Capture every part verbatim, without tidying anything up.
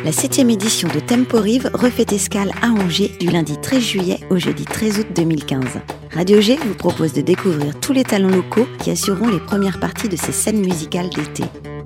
La septième édition de Temporive refait escale à Angers du lundi treize juillet au jeudi treize août deux mille quinze. Radio G vous propose de découvrir tous les talents locaux qui assureront les premières parties de ces scènes musicales d'été.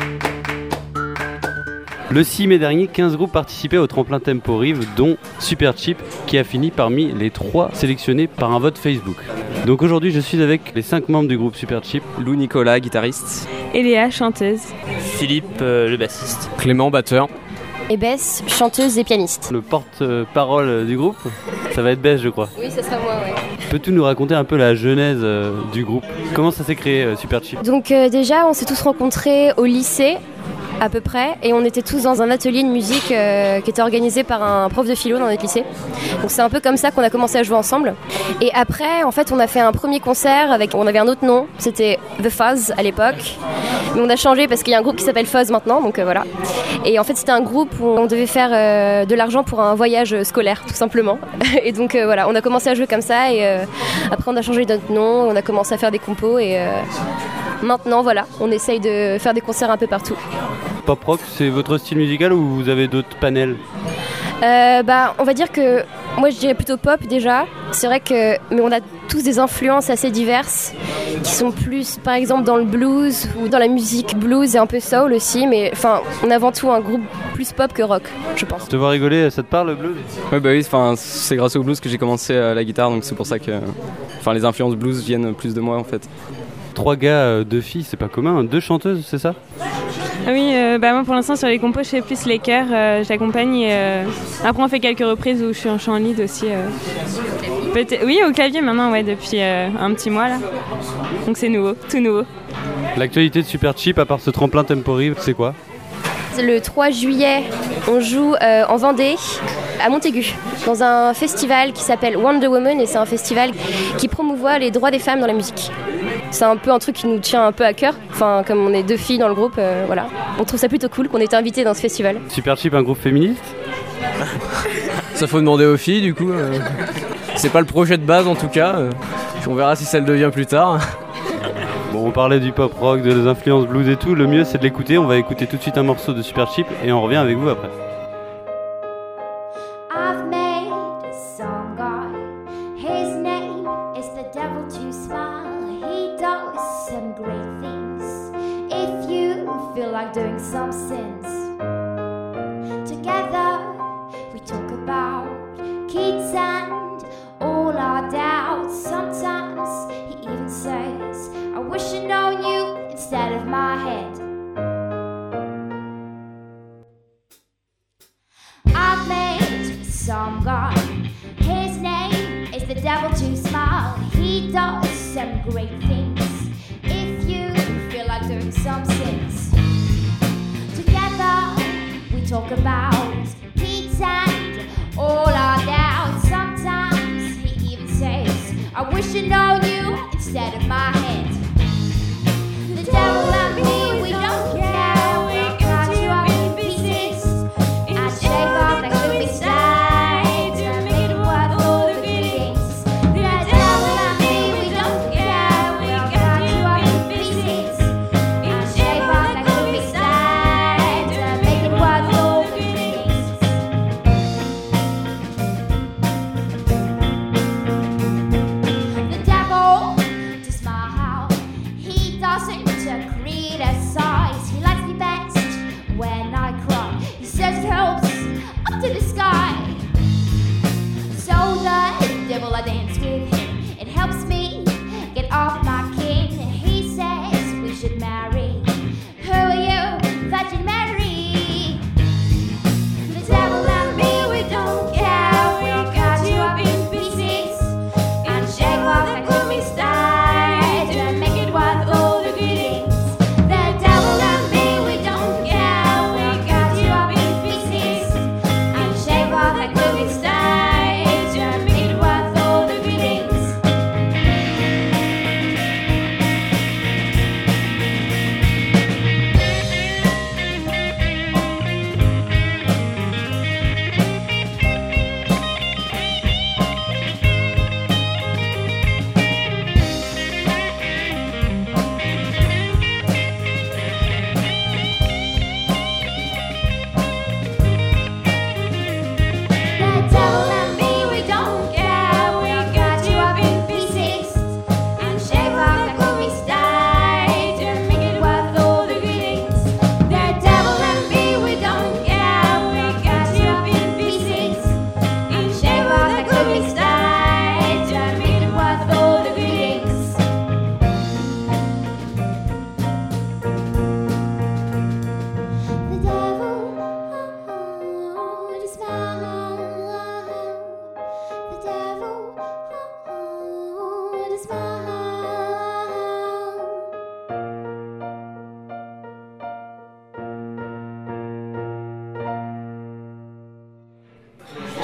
Le six mai dernier, quinze groupes participaient au tremplin Temporive, dont Supercheap, qui a fini parmi les trois sélectionnés par un vote Facebook. Donc aujourd'hui, je suis avec les cinq membres du groupe Supercheap. Lou Nicolas, guitariste. Eléa, chanteuse. Philippe, euh, le bassiste. Clément, batteur. Et Bess, chanteuse et pianiste. Le porte-parole du groupe, ça va être Bess, je crois. Oui, ça sera moi, ouais. Peux-tu nous raconter un peu la genèse euh, du groupe ? Comment ça s'est créé, euh, Supercheap ? Donc euh, déjà, on s'est tous rencontrés au lycée, à peu près, et on était tous dans un atelier de musique euh, qui était organisé par un prof de philo dans notre lycée. Donc c'est un peu comme ça qu'on a commencé à jouer ensemble. Et après, en fait, on a fait un premier concert avec, on avait un autre nom, c'était The Fuzz à l'époque. Mais on a changé parce qu'il y a un groupe qui s'appelle Fuzz maintenant, donc euh, voilà. Et en fait, c'était un groupe où on devait faire euh, de l'argent pour un voyage scolaire, tout simplement. Et donc euh, voilà, on a commencé à jouer comme ça, et euh, après on a changé notre nom, on a commencé à faire des compos, et euh, maintenant voilà, on essaye de faire des concerts un peu partout. Pop rock, c'est votre style musical ou vous avez d'autres panels ? euh, bah, on va dire que moi je dirais plutôt pop déjà. C'est vrai que, mais on a tous des influences assez diverses qui sont plus par exemple dans le blues ou dans la musique blues et un peu soul aussi. Mais enfin, on a avant tout un groupe plus pop que rock, je pense. Te voir rigoler, ça te parle le blues ? Ouais, bah oui, c'est grâce au blues que j'ai commencé à la guitare, donc c'est pour ça que les influences blues viennent plus de moi en fait. Trois gars, deux filles, c'est pas commun, deux chanteuses, c'est ça ? Oui, euh, bah moi pour l'instant sur les compos je fais plus les chœurs, euh, j'accompagne et euh, après on fait quelques reprises où je suis en chant lead aussi. Euh. Peut-être, oui, au clavier maintenant, ouais, depuis euh, un petit mois là. Donc c'est nouveau, tout nouveau. L'actualité de Supercheap, à part ce tremplin Temporive, c'est quoi ? Le trois juillet, on joue euh, en Vendée, à Montaigu, dans un festival qui s'appelle Wonder Woman, et c'est un festival qui promouvoit les droits des femmes dans la musique. C'est un peu un truc qui nous tient un peu à cœur, enfin comme on est deux filles dans le groupe, euh, voilà. On trouve ça plutôt cool qu'on ait été invités dans ce festival. Supercheap, un groupe féministe ? Ça faut demander aux filles du coup. Euh, c'est pas le projet de base en tout cas, euh, on verra si ça le devient plus tard. Bon, on parlait du pop rock, de les influences blues et tout, le mieux c'est de l'écouter. On va écouter tout de suite un morceau de Supercheap et on revient avec vous après. Doing some sins together, we talk about kids and all our doubts. Sometimes he even says, I wish I'd known you instead of my head. I've met some guy, his name is the devil to smile. He does some great things if you feel like doing some sins. We talk about Pete and all our doubts. Sometimes he even says, I wish I'd known you instead of my head. The devil and me, we don't care. We'll cut you up in pieces and shake off that gloomy side to make it worth all the feelings. The devil and me, we don't care. We'll cut you up in pieces and shake off that gloomy side to make it worth all the feelings. The devil to smile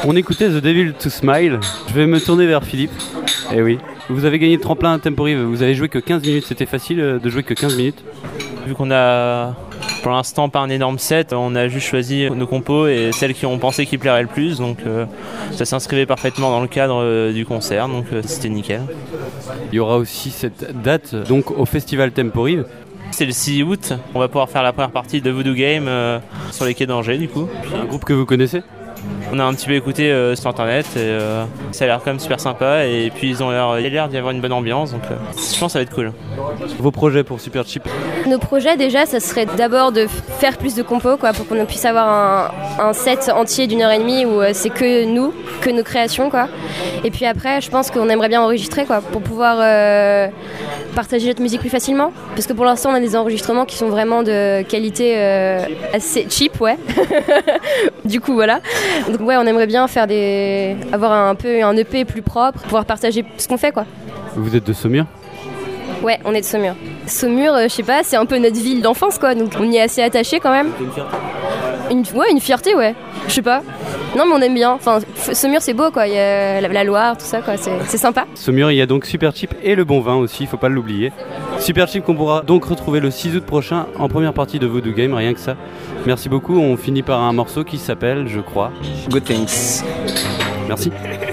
On écoutait The Devil to Smile. Je vais me tourner vers Philippe. Eh oui. Vous avez gagné le tremplin Temporive. Vous avez joué que quinze minutes. C'était facile de jouer que quinze minutes. Vu qu'on a pour l'instant pas un énorme set, on a juste choisi nos compos et celles qui ont pensé qui plairaient le plus. Donc euh, ça s'inscrivait parfaitement dans le cadre euh, du concert. Donc euh, c'était nickel. Il y aura aussi cette date donc au festival Temporive. C'est le six août. On va pouvoir faire la première partie de Voodoo Game euh, sur les quais d'Angers du coup. Un groupe que vous connaissez ? On a un petit peu écouté euh, sur internet et euh, ça a l'air quand même super sympa et puis ils ont l'air, il y a l'air d'y avoir une bonne ambiance donc euh, je pense que ça va être cool. Vos projets pour Supercheap ? Nos projets déjà, ça serait d'abord de faire plus de compos quoi, pour qu'on puisse avoir un, un set entier d'une heure et demie où euh, c'est que nous, que nos créations quoi. Et puis après, je pense qu'on aimerait bien enregistrer quoi, pour pouvoir euh, partager notre musique plus facilement. Parce que pour l'instant, on a des enregistrements qui sont vraiment de qualité euh, assez cheap, ouais. Du coup voilà. Donc ouais, on aimerait bien faire des, avoir un peu un E P plus propre, pouvoir partager ce qu'on fait quoi. Vous êtes de Saumur ? Ouais, on est de Saumur. Saumur, euh, je sais pas, c'est un peu notre ville d'enfance quoi, donc on y est assez attaché quand même. Une, ouais, une fierté, ouais. Je sais pas. Non, mais on aime bien. Enfin, Saumur, c'est beau quoi. Il y a la, la Loire, tout ça quoi. C'est, c'est sympa. Saumur, il y a donc Supercheap et le bon vin aussi. Faut pas l'oublier. Supercheap qu'on pourra donc retrouver le six août prochain en première partie de Voodoo Game. Rien que ça. Merci beaucoup. On finit par un morceau qui s'appelle, je crois, Good Things. Merci.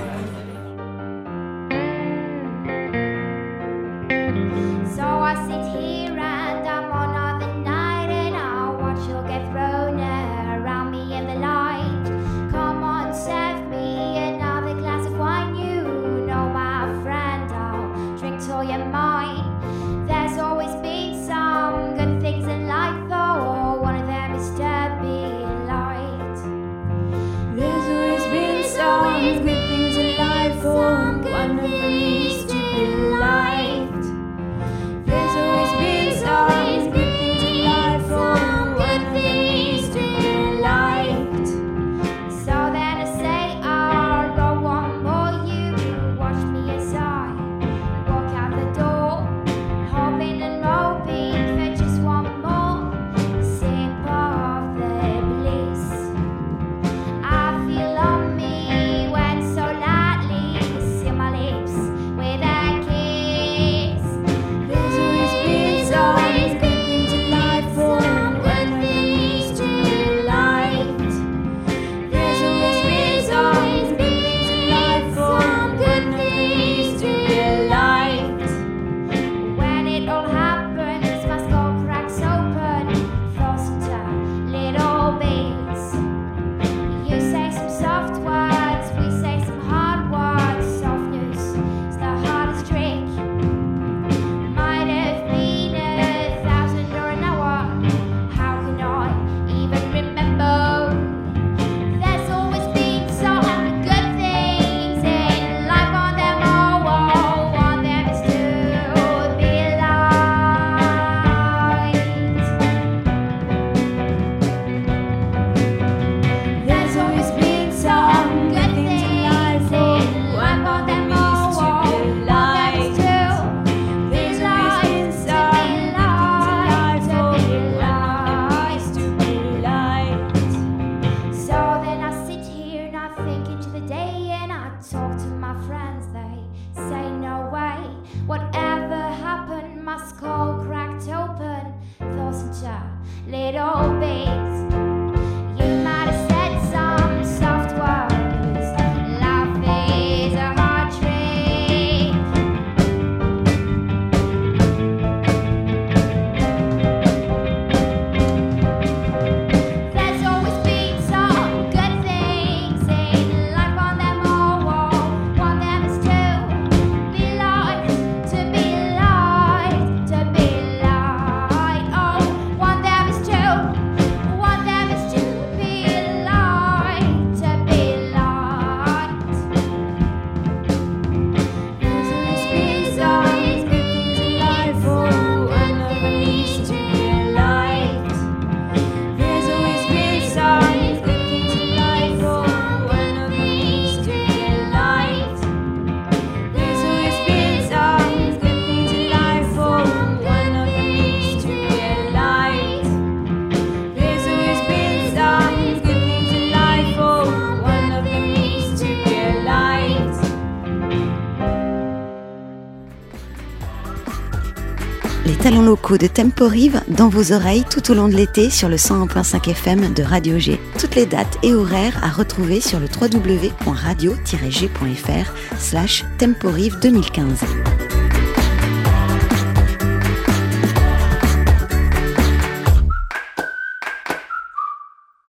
So I sit here and I'm on another night and I watch you get thrown around me in the light. Come on, serve me another glass of wine. You know my friend, I'll drink till you're mine. There's always been some good things in life, though one of them is to be light. There's always been some good things in life, oh, one of them is to be light. There's always been Les talents locaux de Temporive dans vos oreilles tout au long de l'été sur le cent un virgule cinq F M de Radio G. Toutes les dates et horaires à retrouver sur le w w w point radio tiret g point f r slash Temporive deux mille quinze.